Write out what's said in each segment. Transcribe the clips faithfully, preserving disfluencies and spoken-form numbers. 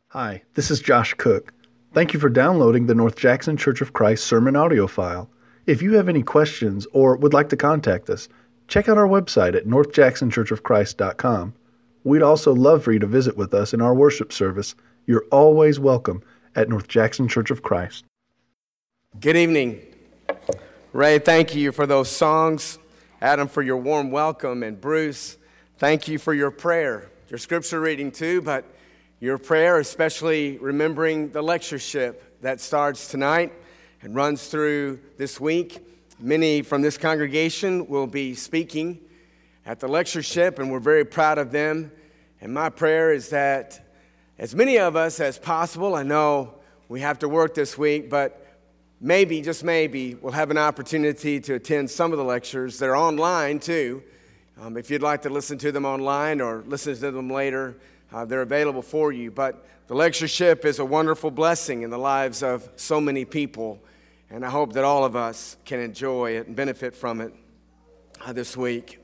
Hi, this is Josh Cook. Thank you for downloading the North Jackson Church of Christ sermon audio file. If you have any questions or would like to contact us, check out our website at north jackson church of christ dot com. We'd also love for you to visit with us in our worship service. You're always welcome at North Jackson Church of Christ. Good evening. Ray, thank you for those songs. Adam, for your warm welcome. And Bruce, thank you for your prayer, your scripture reading too, but your prayer, especially remembering the lectureship that starts tonight and runs through this week. Many from this congregation will be speaking at the lectureship, and we're very proud of them. And my prayer is that as many of us as possible, I know we have to work this week, but maybe, just maybe, we'll have an opportunity to attend some of the lectures. They're online too. Um, if you'd like to listen to them online or listen to them later, Uh, they're available for you. But the lectureship is a wonderful blessing in the lives of so many people. And I hope that all of us can enjoy it and benefit from it uh, this week.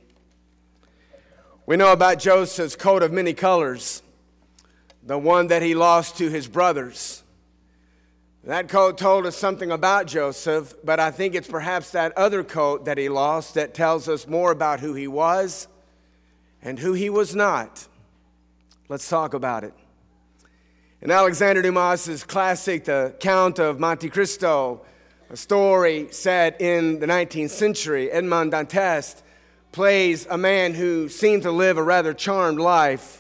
We know about Joseph's coat of many colors, the one that he lost to his brothers. That coat told us something about Joseph, but I think it's perhaps that other coat that he lost that tells us more about who he was and who he was not. Let's talk about it. In Alexander Dumas's classic, The Count of Monte Cristo, a story set in the nineteenth century, Edmond Dantes plays a man who seemed to live a rather charmed life.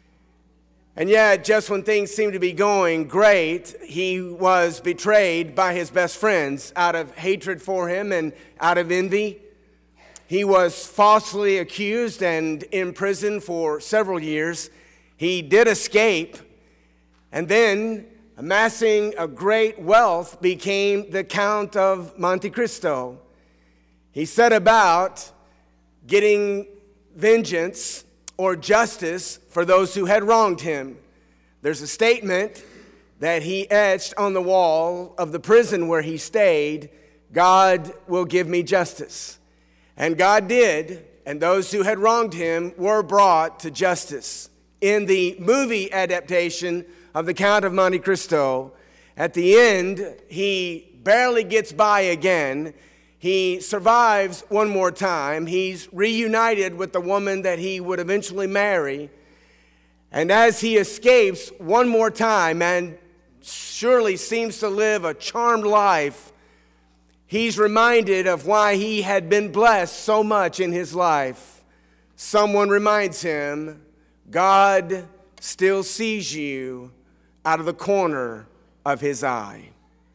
And yet, just when things seemed to be going great, he was betrayed by his best friends out of hatred for him and out of envy. He was falsely accused and imprisoned for several years. He did escape, and then, amassing a great wealth, became the Count of Monte Cristo. He set about getting vengeance or justice for those who had wronged him. There's a statement that he etched on the wall of the prison where he stayed, "God will give me justice." And God did, and those who had wronged him were brought to justice. In the movie adaptation of The Count of Monte Cristo, at the end, he barely gets by again. He survives one more time. He's reunited with the woman that he would eventually marry. And as he escapes one more time and surely seems to live a charmed life, he's reminded of why he had been blessed so much in his life. Someone reminds him, God still sees you out of the corner of his eye.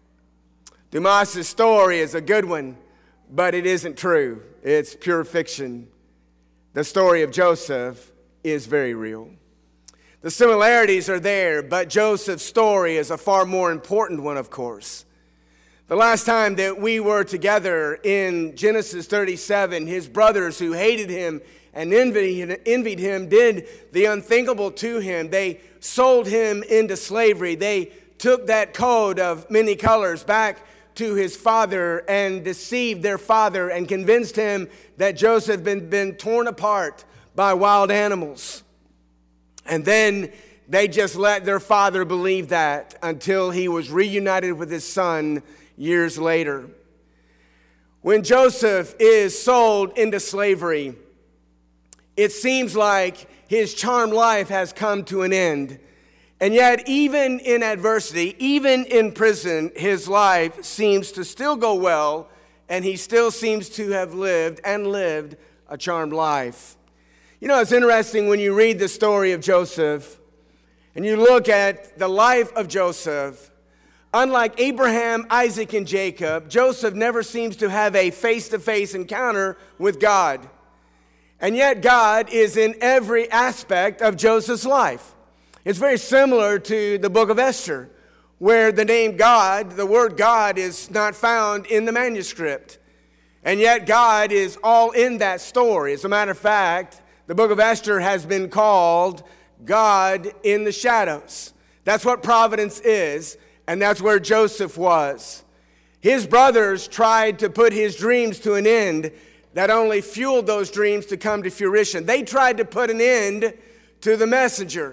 Dumas's story is a good one, but it isn't true. It's pure fiction. The story of Joseph is very real. The similarities are there, but Joseph's story is a far more important one, of course. The last time that we were together in Genesis thirty-seven, his brothers who hated him and envied, envied him did the unthinkable to him. They sold him into slavery. They took that coat of many colors back to his father and deceived their father and convinced him that Joseph had been, been torn apart by wild animals. And then they just let their father believe that until he was reunited with his son years later. When Joseph is sold into slavery, it seems like his charmed life has come to an end. And yet, even in adversity, even in prison, his life seems to still go well, and he still seems to have lived and lived a charmed life. You know, it's interesting when you read the story of Joseph, and you look at the life of Joseph. Unlike Abraham, Isaac, and Jacob, Joseph never seems to have a face-to-face encounter with God. And yet God is in every aspect of Joseph's life. It's very similar to the book of Esther, where the name God, the word God, is not found in the manuscript. And yet God is all in that story. As a matter of fact, the book of Esther has been called God in the shadows. That's what providence is, and that's where Joseph was. His brothers tried to put his dreams to an end, that only fueled those dreams to come to fruition. They tried to put an end to the messenger.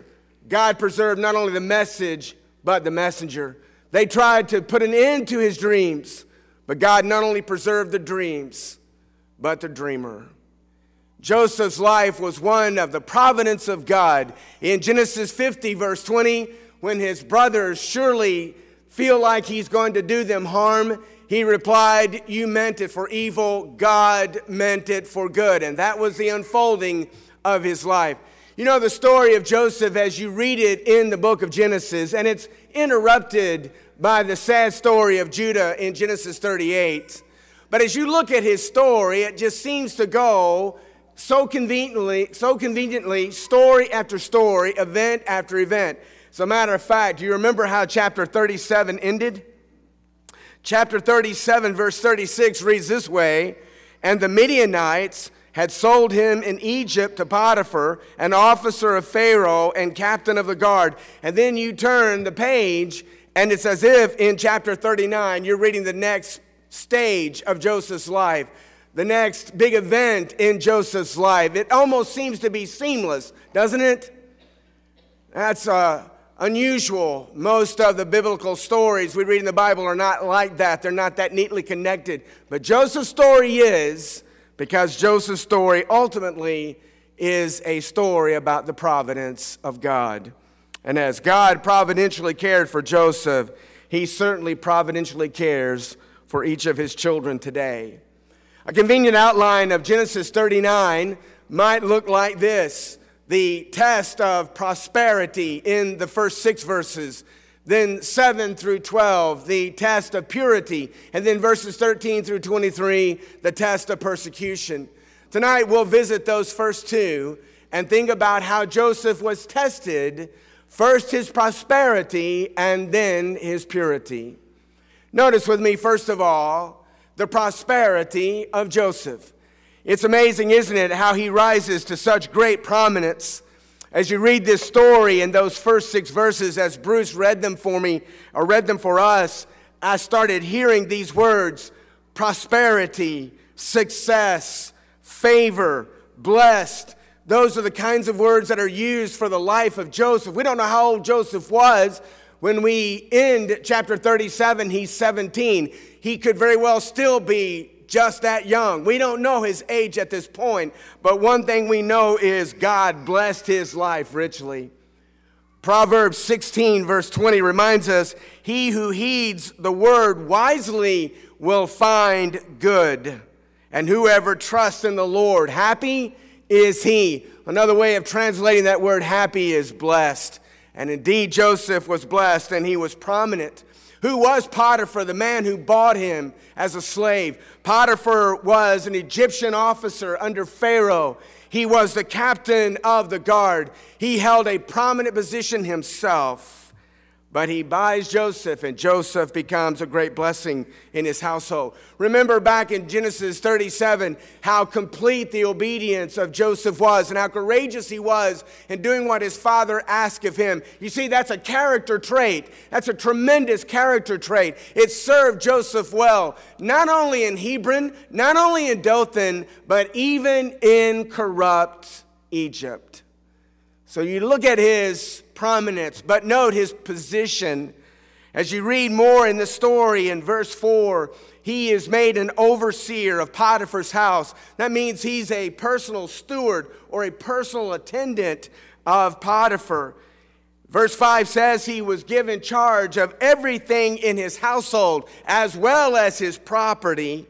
God preserved not only the message, but the messenger. They tried to put an end to his dreams, but God not only preserved the dreams, but the dreamer. Joseph's life was one of the providence of God. In Genesis fifty, verse twenty, when his brothers surely feel like he's going to do them harm, he replied, "You meant it for evil, God meant it for good." And that was the unfolding of his life. You know the story of Joseph as you read it in the book of Genesis, and it's interrupted by the sad story of Judah in Genesis thirty-eight. But as you look at his story, it just seems to go so conveniently, so conveniently, story after story, event after event. As a matter of fact, do you remember how chapter thirty-seven ended? Chapter thirty-seven, verse thirty-six reads this way, "And the Midianites had sold him in Egypt to Potiphar, an officer of Pharaoh and captain of the guard." And then you turn the page, and it's as if in chapter thirty-nine, you're reading the next stage of Joseph's life, the next big event in Joseph's life. It almost seems to be seamless, doesn't it? That's uh, unusual. Most of the biblical stories we read in the Bible are not like that. They're not that neatly connected. But Joseph's story is, because Joseph's story ultimately is a story about the providence of God. And as God providentially cared for Joseph, he certainly providentially cares for each of his children today. A convenient outline of Genesis thirty-nine might look like this: the test of prosperity in the first six verses, then seven through twelve, the test of purity, and then verses thirteen through twenty-three, the test of persecution. Tonight we'll visit those first two and think about how Joseph was tested, first his prosperity and then his purity. Notice with me, first of all, the prosperity of Joseph. It's amazing, isn't it, how he rises to such great prominence. As you read this story in those first six verses, as Bruce read them for me, or read them for us, I started hearing these words: prosperity, success, favor, blessed. Those are the kinds of words that are used for the life of Joseph. We don't know how old Joseph was. When we end chapter thirty-seven, he's seventeen. He could very well still be just that young. We don't know his age at this point, but one thing we know is God blessed his life richly. Proverbs sixteen, verse twenty reminds us, "He who heeds the word wisely will find good, and whoever trusts in the Lord, happy is he." Another way of translating that word happy is blessed. And indeed, Joseph was blessed, and he was prominent. Who was Potiphar, the man who bought him as a slave? Potiphar was an Egyptian officer under Pharaoh. He was the captain of the guard. He held a prominent position himself. But he buys Joseph, and Joseph becomes a great blessing in his household. Remember back in Genesis thirty-seven, how complete the obedience of Joseph was and how courageous he was in doing what his father asked of him. You see, that's a character trait. That's a tremendous character trait. It served Joseph well, not only in Hebron, not only in Dothan, but even in corrupt Egypt. So you look at his prominence, but note his position. As you read more in the story in verse four, he is made an overseer of Potiphar's house. That means he's a personal steward or a personal attendant of Potiphar. Verse five says he was given charge of everything in his household as well as his property.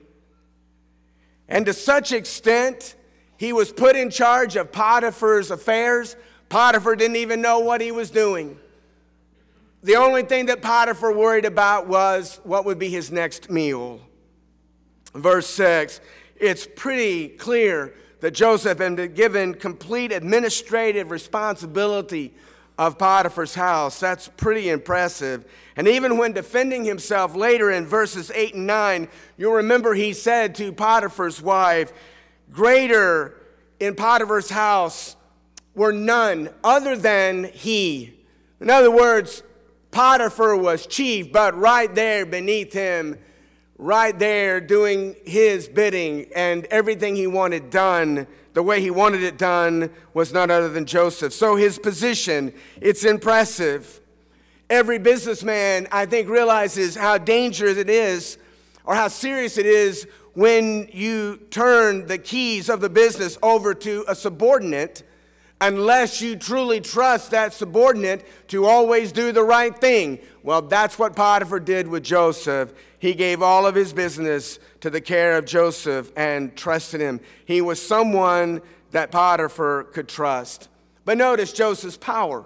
And to such extent, he was put in charge of Potiphar's affairs. Potiphar didn't even know what he was doing. The only thing that Potiphar worried about was what would be his next meal. Verse six, it's pretty clear that Joseph had been given complete administrative responsibility of Potiphar's house. That's pretty impressive. And even when defending himself later in verses eight and nine, you'll remember he said to Potiphar's wife, "Greater in Potiphar's house were none other than he." In other words, Potiphar was chief, but right there beneath him, right there doing his bidding and everything he wanted done, the the way he wanted it done was none other than Joseph. So his position, it's impressive. Every businessman, I think, realizes how dangerous it is or how serious it is when you turn the keys of the business over to a subordinate, unless you truly trust that subordinate to always do the right thing. Well, that's what Potiphar did with Joseph. He gave all of his business to the care of Joseph and trusted him. He was someone that Potiphar could trust. But notice Joseph's power.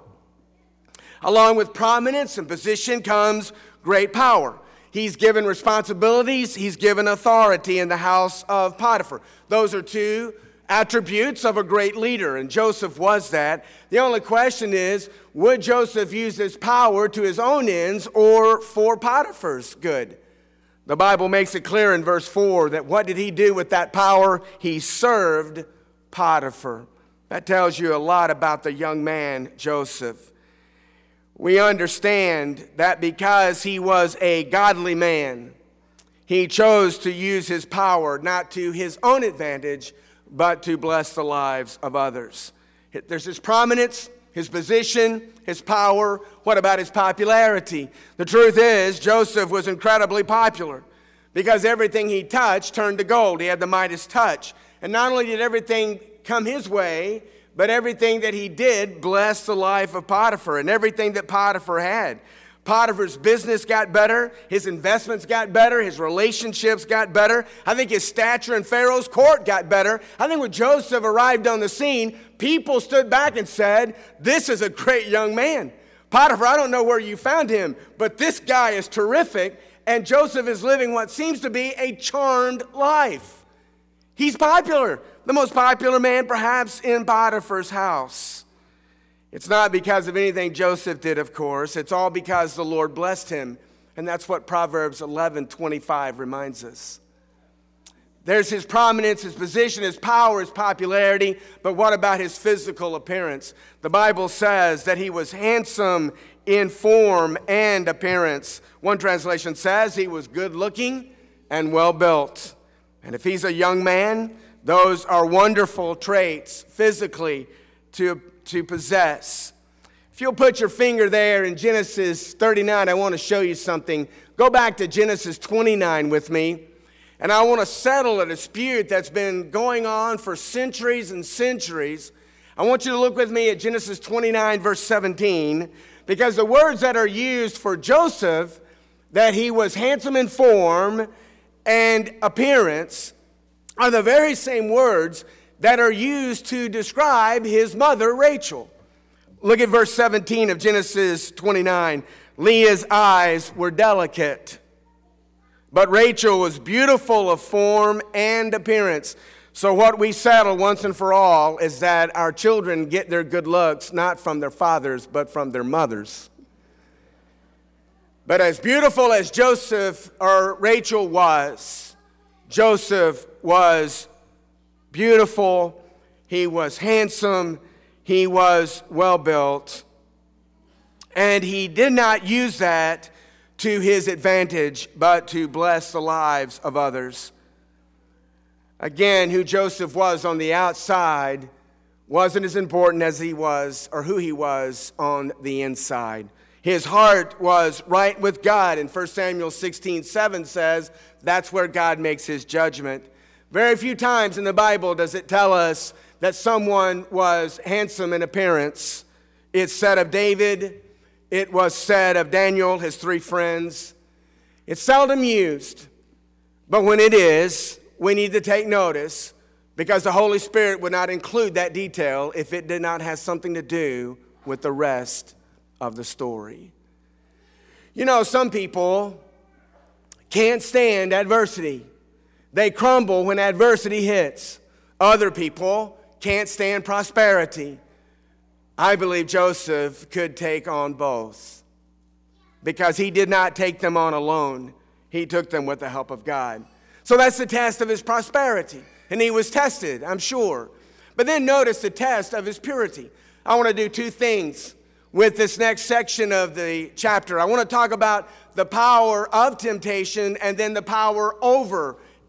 Along with prominence and position comes great power. He's given responsibilities. He's given authority in the house of Potiphar. Those are two attributes of a great leader, and Joseph was that. The only question is, would Joseph use his power to his own ends or for Potiphar's good? The Bible makes it clear in verse four that what did he do with that power? He served Potiphar. That tells you a lot about the young man, Joseph. We understand that because he was a godly man, he chose to use his power not to his own advantage, but to bless the lives of others. There's his prominence, his position, his power. What about his popularity? The truth is, Joseph was incredibly popular because everything he touched turned to gold. He had the Midas touch. And not only did everything come his way, but everything that he did blessed the life of Potiphar and everything that Potiphar had. Potiphar's business got better, his investments got better, his relationships got better. I think his stature in Pharaoh's court got better. I think when Joseph arrived on the scene, people stood back and said, this is a great young man. Potiphar, I don't know where you found him, but this guy is terrific, and Joseph is living what seems to be a charmed life. He's popular, the most popular man perhaps in Potiphar's house. It's not because of anything Joseph did, of course. It's all because the Lord blessed him. And that's what Proverbs eleven twenty-five reminds us. There's his prominence, his position, his power, his popularity. But what about his physical appearance? The Bible says that he was handsome in form and appearance. One translation says he was good looking and well built. And if he's a young man, those are wonderful traits physically to to possess. If you'll put your finger there in Genesis thirty-nine, I want to show you something. Go back to Genesis twenty-nine with me, and I want to settle a dispute that's been going on for centuries and centuries. I want you to look with me at Genesis twenty-nine, verse seventeen, because the words that are used for Joseph, that he was handsome in form and appearance, are the very same words that are used to describe his mother, Rachel. Look at verse seventeen of Genesis twenty-nine. Leah's eyes were delicate, but Rachel was beautiful of form and appearance. So what we settle once and for all is that our children get their good looks not from their fathers, but from their mothers. But as beautiful as Joseph or Rachel was, Joseph was beautiful, he was handsome, he was well built, and he did not use that to his advantage, but to bless the lives of others. Again, who Joseph was on the outside wasn't as important as he was, or who he was on the inside. His heart was right with God, and First Samuel sixteen seven says that's where God makes his judgment. Very few times in the Bible does it tell us that someone was handsome in appearance. It's said of David. It was said of Daniel, his three friends. It's seldom used, but when it is, we need to take notice because the Holy Spirit would not include that detail if it did not have something to do with the rest of the story. You know, some people can't stand adversity. They crumble when adversity hits. Other people can't stand prosperity. I believe Joseph could take on both because he did not take them on alone. He took them with the help of God. So that's the test of his prosperity. And he was tested, I'm sure. But then notice the test of his purity. I want to do two things with this next section of the chapter. I want to talk about the power of temptation and then the power over temptation.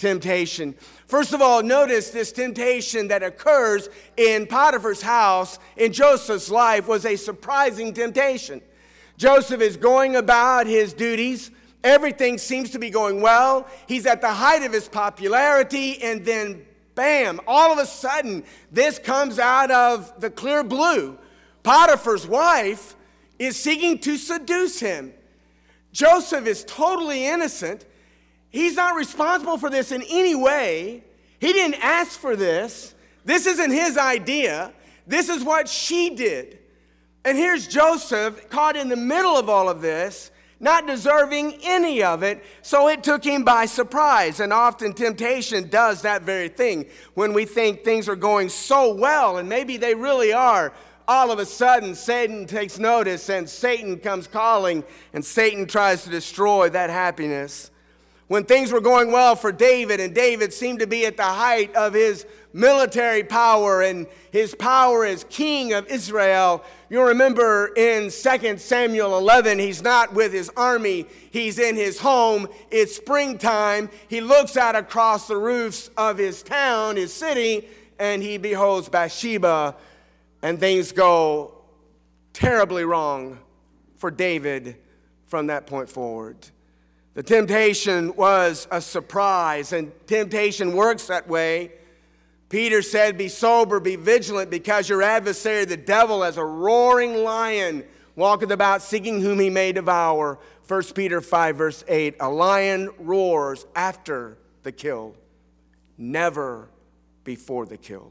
temptation. First of all, notice this temptation that occurs in Potiphar's house in Joseph's life was a surprising temptation. Joseph is going about his duties. Everything seems to be going well. He's at the height of his popularity, and then bam, all of a sudden, this comes out of the clear blue. Potiphar's wife is seeking to seduce him. Joseph is totally innocent. He's not responsible for this in any way. He didn't ask for this. This isn't his idea. This is what she did. And here's Joseph caught in the middle of all of this, not deserving any of it, so it took him by surprise. And often temptation does that very thing. When we think things are going so well, and maybe they really are, all of a sudden Satan takes notice, and Satan comes calling, and Satan tries to destroy that happiness. When things were going well for David, and David seemed to be at the height of his military power and his power as king of Israel, you'll remember in Second Samuel eleven, he's not with his army, he's in his home. It's springtime. He looks out across the roofs of his town, his city, and he beholds Bathsheba, and things go terribly wrong for David from that point forward. The temptation was a surprise, and temptation works that way. Peter said, be sober, be vigilant, because your adversary, the devil, as a roaring lion, walketh about seeking whom he may devour. First Peter five, verse eight, a lion roars after the kill, never before the kill.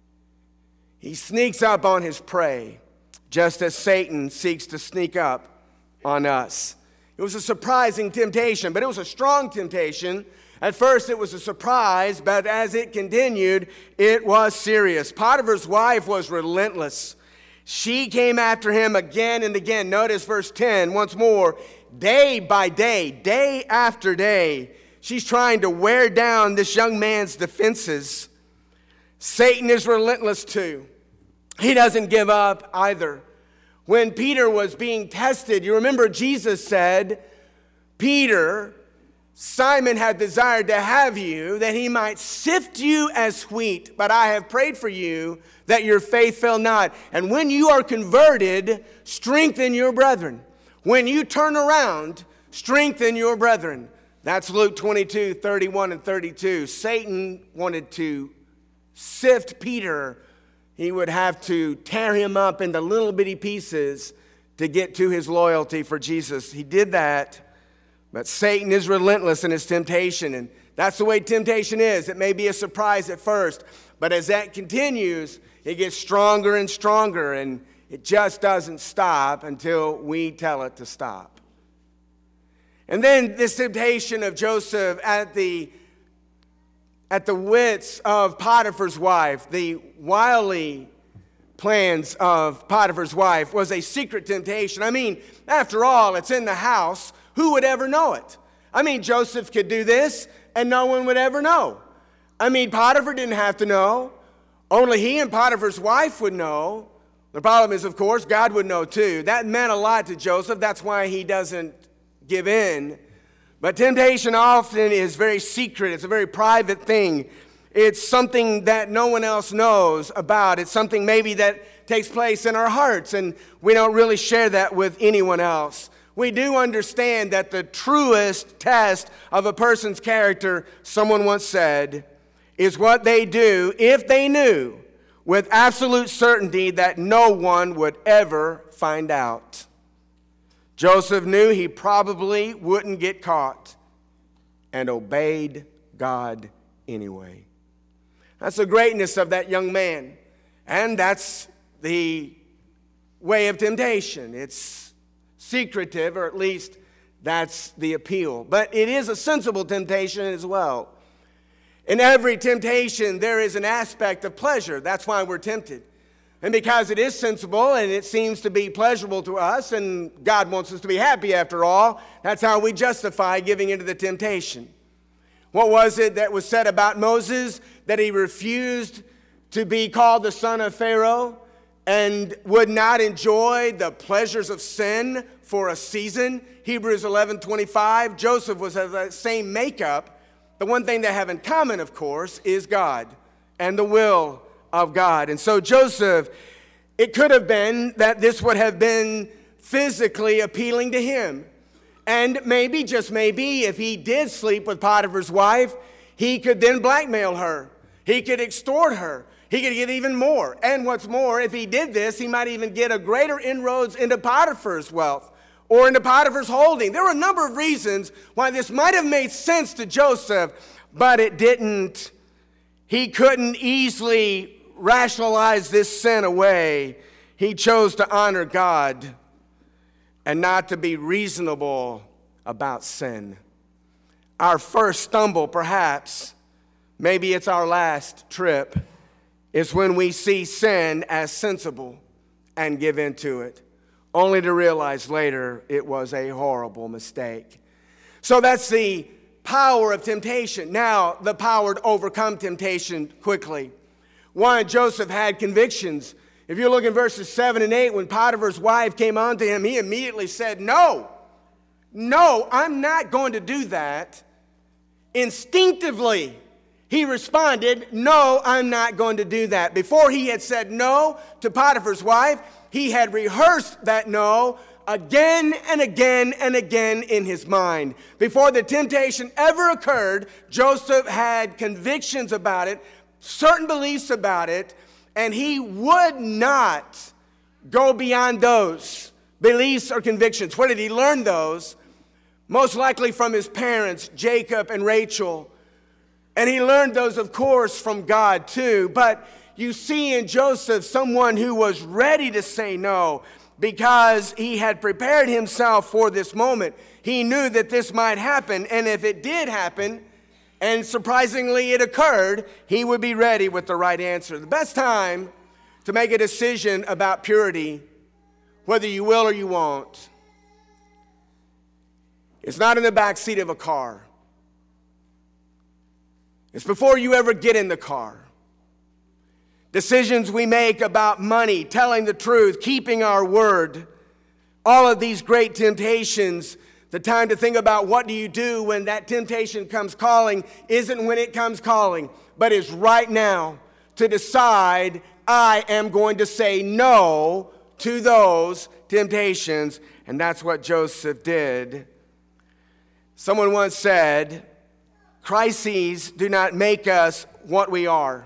He sneaks up on his prey, just as Satan seeks to sneak up on us. It was a surprising temptation, but it was a strong temptation. At first, it was a surprise, but as it continued, it was serious. Potiphar's wife was relentless. She came after him again and again. Notice verse ten once more. Day by day, day after day, she's trying to wear down this young man's defenses. Satan is relentless too. He doesn't give up either. When Peter was being tested, you remember Jesus said, Peter, Simon had desired to have you, that he might sift you as wheat, but I have prayed for you that your faith fail not. And when you are converted, strengthen your brethren. When you turn around, strengthen your brethren. That's Luke twenty-two, thirty-one and thirty-two. Satan wanted to sift Peter. He would have to tear him up into little bitty pieces to get to his loyalty for Jesus. He did that, but Satan is relentless in his temptation, and that's the way temptation is. It may be a surprise at first, but as that continues, it gets stronger and stronger, and it just doesn't stop until we tell it to stop. And then this temptation of Joseph at the At the wits of Potiphar's wife, the wily plans of Potiphar's wife was a secret temptation. I mean, after all, it's in the house. Who would ever know it? I mean, Joseph could do this and no one would ever know. I mean, Potiphar didn't have to know. Only he and Potiphar's wife would know. The problem is, of course, God would know too. That meant a lot to Joseph. That's why he doesn't give in. But temptation often is very secret. It's a very private thing. It's something that no one else knows about. It's something maybe that takes place in our hearts, and we don't really share that with anyone else. We do understand that the truest test of a person's character, someone once said, is what they do if they knew with absolute certainty that no one would ever find out. Joseph knew he probably wouldn't get caught and obeyed God anyway. That's the greatness of that young man. And that's the way of temptation. It's secretive, or at least that's the appeal. But it is a sensible temptation as well. In every temptation, there is an aspect of pleasure. That's why we're tempted. And because it is sensible and it seems to be pleasurable to us, and God wants us to be happy after all, that's how we justify giving into the temptation. What was it that was said about Moses? That he refused to be called the son of Pharaoh and would not enjoy the pleasures of sin for a season. Hebrews eleven twenty-five. Joseph was of the same makeup the one thing they have in common, of course, is God and the will of God. And so Joseph, it could have been that this would have been physically appealing to him. And maybe, just maybe, if he did sleep with Potiphar's wife, he could then blackmail her. He could extort her. He could get even more. And what's more, if he did this, he might even get a greater inroads into Potiphar's wealth or into Potiphar's holding. There were a number of reasons why this might have made sense to Joseph, but it didn't. He couldn't easily rationalize this sin away. He chose to honor God and not to be reasonable about sin. Our first stumble, perhaps, maybe it's our last trip, is when we see sin as sensible and give in to it, only to realize later it was a horrible mistake. So that's the power of temptation. Now, the power to overcome temptation quickly. One, Joseph had convictions. If you look in verses seven and eight, when Potiphar's wife came on to him, he immediately said, no, no, I'm not going to do that. Instinctively, he responded, no, I'm not going to do that. Before he had said no to Potiphar's wife, he had rehearsed that no again and again and again in his mind. Before the temptation ever occurred, Joseph had convictions about it, certain beliefs about it, and he would not go beyond those beliefs or convictions. Where did he learn those? Most likely from his parents, Jacob and Rachel. And he learned those, of course, from God too. But you see in Joseph someone who was ready to say no because he had prepared himself for this moment. He knew that this might happen, and if it did happen, and surprisingly it occurred, he would be ready with the right answer. The best time to make a decision about purity, whether you will or you won't, it's not in the back seat of a car. It's before you ever get in the car. Decisions we make about money, telling the truth, keeping our word, all of these great temptations. The time to think about what do you do when that temptation comes calling isn't when it comes calling, but is right now to decide I am going to say no to those temptations. And that's what Joseph did. Someone once said, crises do not make us what we are.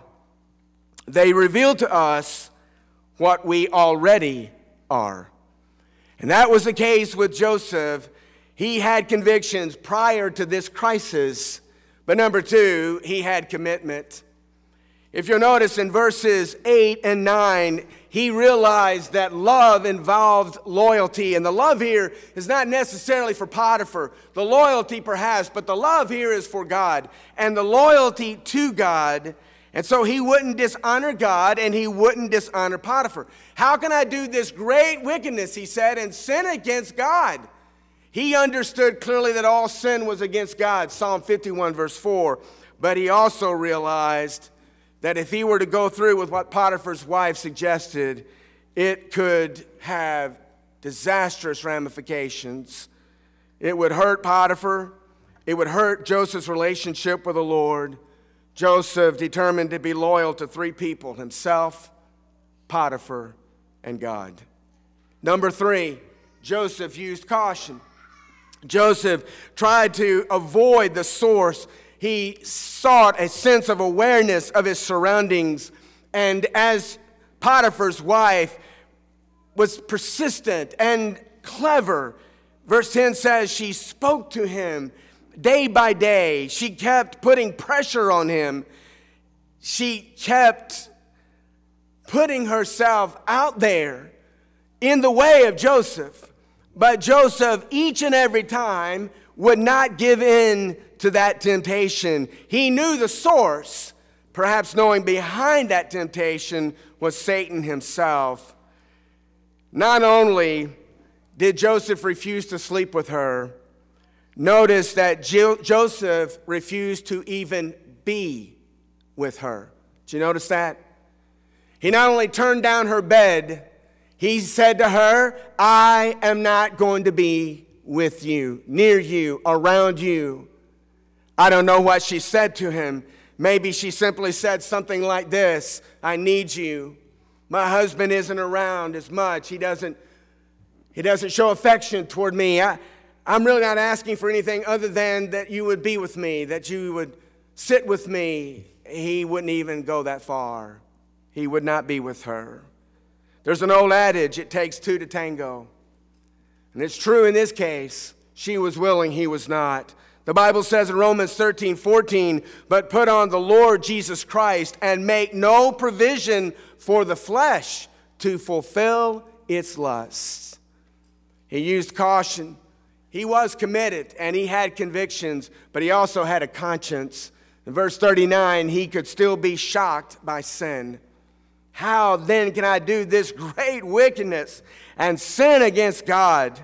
They reveal to us what we already are. And that was the case with Joseph. He had convictions prior to this crisis, but number two, he had commitment. If you'll notice in verses eight and nine, he realized that love involved loyalty, and the love here is not necessarily for Potiphar. The loyalty perhaps, but the love here is for God, and the loyalty to God. And so he wouldn't dishonor God, and he wouldn't dishonor Potiphar. How can I do this great wickedness, he said, and sin against God? He understood clearly that all sin was against God, Psalm fifty-one, verse four. But he also realized that if he were to go through with what Potiphar's wife suggested, it could have disastrous ramifications. It would hurt Potiphar. It would hurt Joseph's relationship with the Lord. Joseph determined to be loyal to three people: himself, Potiphar, and God. Number three, Joseph used caution. Joseph tried to avoid the source. He sought a sense of awareness of his surroundings. And as Potiphar's wife was persistent and clever, verse ten says she spoke to him day by day. She kept putting pressure on him. She kept putting herself out there in the way of Joseph. But Joseph, each and every time, would not give in to that temptation. He knew the source, perhaps knowing behind that temptation was Satan himself. Not only did Joseph refuse to sleep with her, notice that Jo- Joseph refused to even be with her. Did you notice that? He not only turned down her bed, he said to her, I am not going to be with you, near you, around you. I don't know what she said to him. Maybe she simply said something like this: I need you. My husband isn't around as much. He doesn't, he doesn't show affection toward me. I, I'm really not asking for anything other than that you would be with me, that you would sit with me. He wouldn't even go that far. He would not be with her. There's an old adage, it takes two to tango. And it's true in this case. She was willing, he was not. The Bible says in Romans thirteen fourteen, but put on the Lord Jesus Christ and make no provision for the flesh to fulfill its lusts. He used caution. He was committed and he had convictions, but he also had a conscience. In verse thirty-nine, he could still be shocked by sin. How then can I do this great wickedness and sin against God?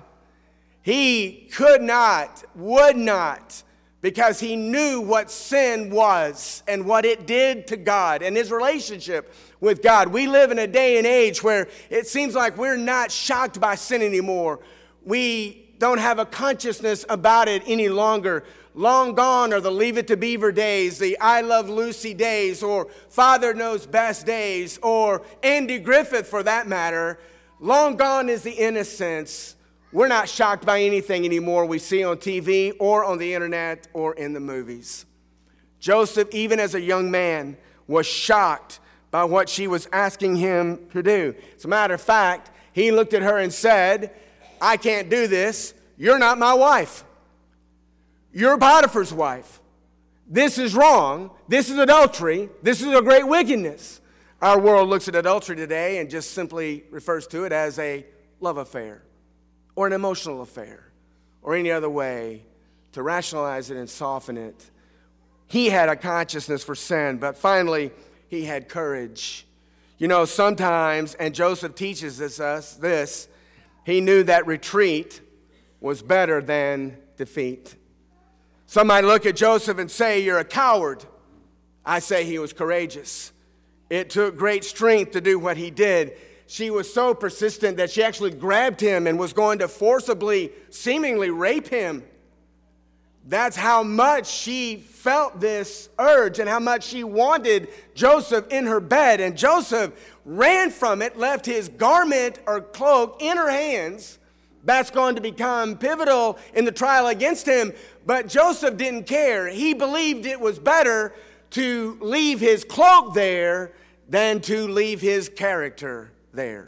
He could not, would not, because he knew what sin was and what it did to God and his relationship with God. We live in a day and age where it seems like we're not shocked by sin anymore. We don't have a consciousness about it any longer. Long gone are the Leave It to Beaver days, the I Love Lucy days, or Father Knows Best days, or Andy Griffith for that matter. Long gone is the innocence. We're not shocked by anything anymore we see on T V or on the internet or in the movies. Joseph, even as a young man, was shocked by what she was asking him to do. As a matter of fact, he looked at her and said, I can't do this. You're not my wife. You're Potiphar's wife. This is wrong. This is adultery. This is a great wickedness. Our world looks at adultery today and just simply refers to it as a love affair or an emotional affair or any other way to rationalize it and soften it. He had a consciousness for sin, but finally he had courage. You know, sometimes, and Joseph teaches us, us this, he knew that retreat was better than defeat. Some might look at Joseph and say, you're a coward. I say he was courageous. It took great strength to do what he did. She was so persistent that she actually grabbed him and was going to forcibly, seemingly rape him. That's how much she felt this urge and how much she wanted Joseph in her bed. And Joseph ran from it, left his garment or cloak in her hands. That's going to become pivotal in the trial against him. But Joseph didn't care. He believed it was better to leave his cloak there than to leave his character there.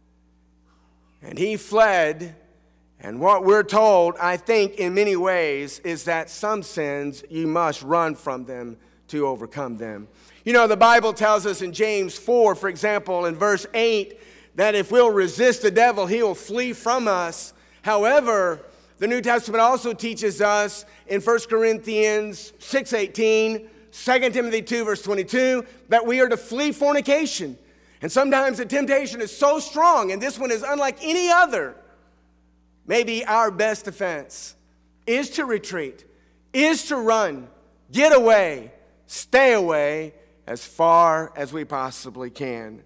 And he fled. And what we're told, I think, in many ways, is that some sins you must run from them to overcome them. You know, the Bible tells us in James four, for example, in verse eight, that if we'll resist the devil, he will flee from us. However, the New Testament also teaches us in First Corinthians six eighteen, Second Timothy two, verse twenty-two, that we are to flee fornication. And sometimes the temptation is so strong, and this one is unlike any other. Maybe our best defense is to retreat, is to run, get away, stay away as far as we possibly can.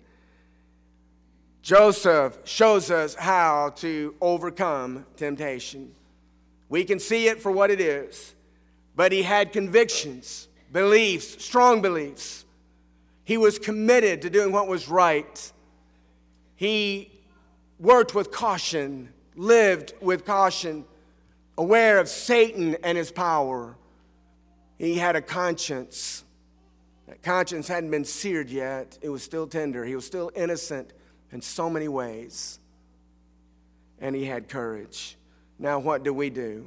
Joseph shows us how to overcome temptation. We can see it for what it is, but he had convictions, beliefs, strong beliefs. He was committed to doing what was right. He worked with caution, lived with caution, aware of Satan and his power. He had a conscience. That conscience hadn't been seared yet. It was still tender. He was still innocent in so many ways. And he had courage. Now, what do we do?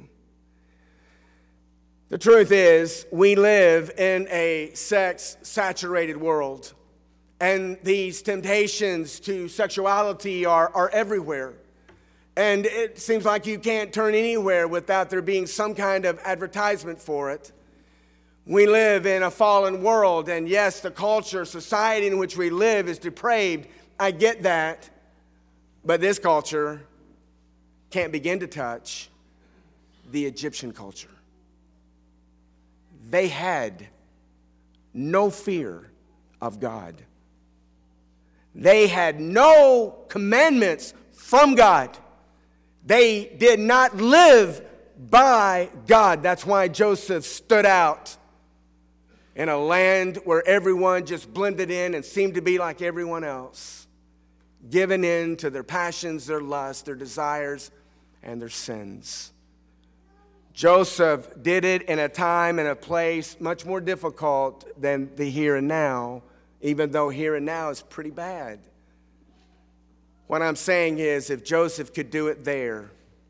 The truth is, we live in a sex-saturated world. And these temptations to sexuality are, are everywhere. And it seems like you can't turn anywhere without there being some kind of advertisement for it. We live in a fallen world, and yes, the culture, society in which we live is depraved. I get that. But this culture can't begin to touch the Egyptian culture. They had no fear of God. They had no commandments from God. They did not live by God. That's why Joseph stood out in a land where everyone just blended in and seemed to be like everyone else, given in to their passions, their lusts, their desires, and their sins. Joseph did it in a time and a place much more difficult than the here and now, even though here and now is pretty bad. What I'm saying is, if Joseph could do it there,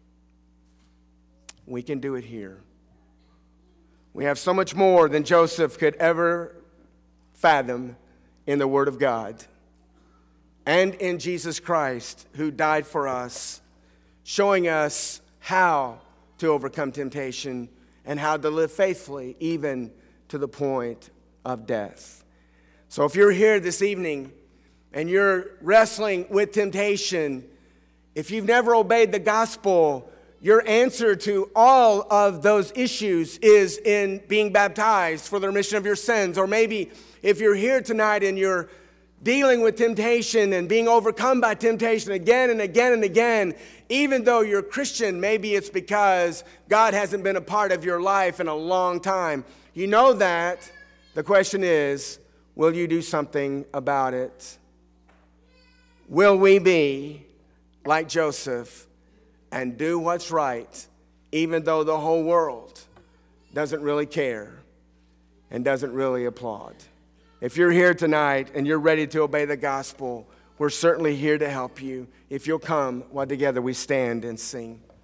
we can do it here. We have so much more than Joseph could ever fathom in the Word of God and in Jesus Christ, who died for us, showing us how to overcome temptation and how to live faithfully, even to the point of death. So if you're here this evening and you're wrestling with temptation, if you've never obeyed the gospel, your answer to all of those issues is in being baptized for the remission of your sins. Or maybe if you're here tonight and you're dealing with temptation and being overcome by temptation again and again and again, even though you're a Christian, maybe it's because God hasn't been a part of your life in a long time. You know that. The question is, will you do something about it? Will we be like Joseph and do what's right, even though the whole world doesn't really care and doesn't really applaud? If you're here tonight and you're ready to obey the gospel, we're certainly here to help you. If you'll come while together we stand and sing.